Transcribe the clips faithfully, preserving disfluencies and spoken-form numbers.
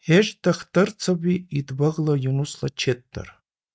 Хеш дахтарцаби идбагла Юнусла четтар.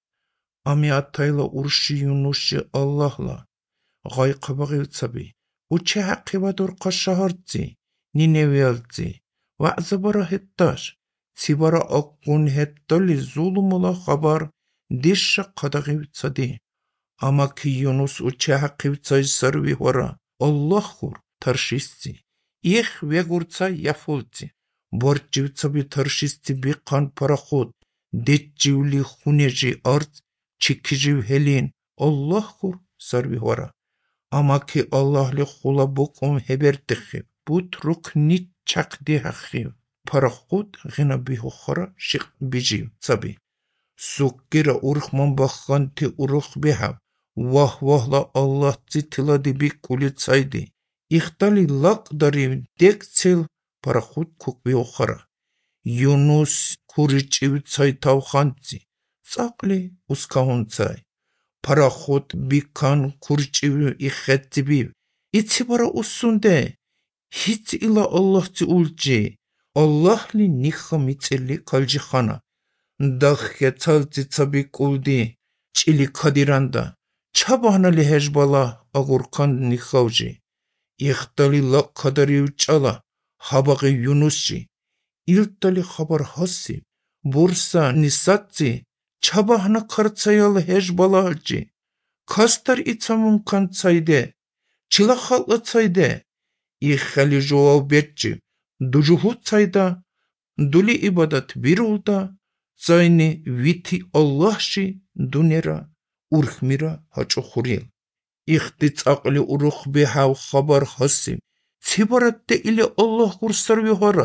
Ами атайла урши Юнусши Аллахла. Гай қабағилцаби. Уче хақивадур қашahарци. Ниневиалци. Вa'забара хетташ. Цибара аққун хеттали зулумула хабар. Дишша қадағивцади. Ама ки Юнус уче хақивцай сарви хора. Аллахур таршисци. Их вегурца яфулци. Борчивцаби таршисци биқан параход. Детчивли хунежи арц. Чикижив хелин. Аллахур сарви хора. Ама ки Аллахли хула букум хебертихи. Бут рукни чакди хахи. Параход гина бихохора шик bijив цаби. Суккира урхман баханти урух бихав. Вах вахла Аллах цитилади би кулицайди. Ихтали лақдари декцил параход кук бихохора. Юнус куричивцай тавханци. Цақли ускаунцай. Параход бикан курчиви ихеттибив. Ици бара усунде. Хиц ила Аллахци улчи. Аллахли ниха мицили калжихана. Дахе цалци цаби кулди. Чили кадиранда. Чабахнали хежбала агуркан нихавжи. Ихтали лак кадари учала. Хабаги Юнусши. Илтали хабар хаси. Бурса нисатци. Чабахна карцаял хежбалалчи. Кастар ицамун канцайде. Чилахалла цайде. Ихали жуав бетчи. Дужуху цайда. Дули ибадат бирулда. Цайни вити Аллахши дунера. Урхмира хачухурил. Ихтиц ақли урух бихав хабар хасим. Цибаратте или Аллах курсарви хара.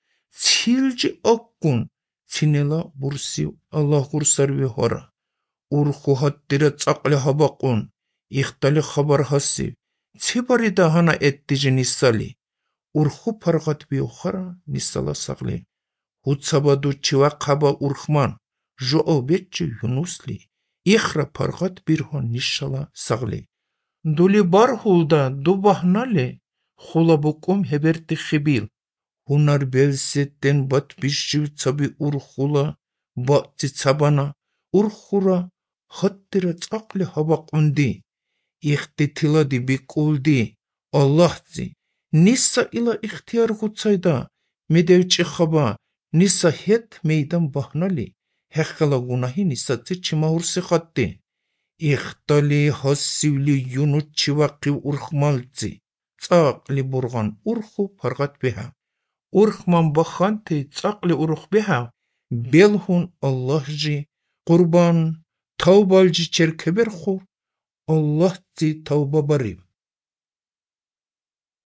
Цилжи аккун. Цинела бурсив Аллах курсарви хора. Урху хаттира цақли хабақун. Ихтали хабар хасив. Цибарида хана эттижи нисали. Урху паргат био хара нисала сағли. Хуцабаду чива қаба урхман. Жо'о бетчи Юнусли. Ихра паргат бирхо нишала сағли. Дули бархулда дубахнали. Хулабукум хеберти хибил. Хунар белсеттен бат бишчив цаби урхула, батци цабана, урхура, хаттира цақли хабақунди, ихти тилади бикулди, Аллахци, ниса ила ихтияр хуцайда, медевчи хаба, ниса хет мейдан бахнали, хехкала гунахи нисаци чимахурси хатти, ихтали хасивли юнучи вақи урхмалци, цақли бурган урху паргат биха. Урхман баханти цақли урух биха. Белхун Аллахжи. Qurban tavbalji черкебер хур. Аллахци тавба бариб.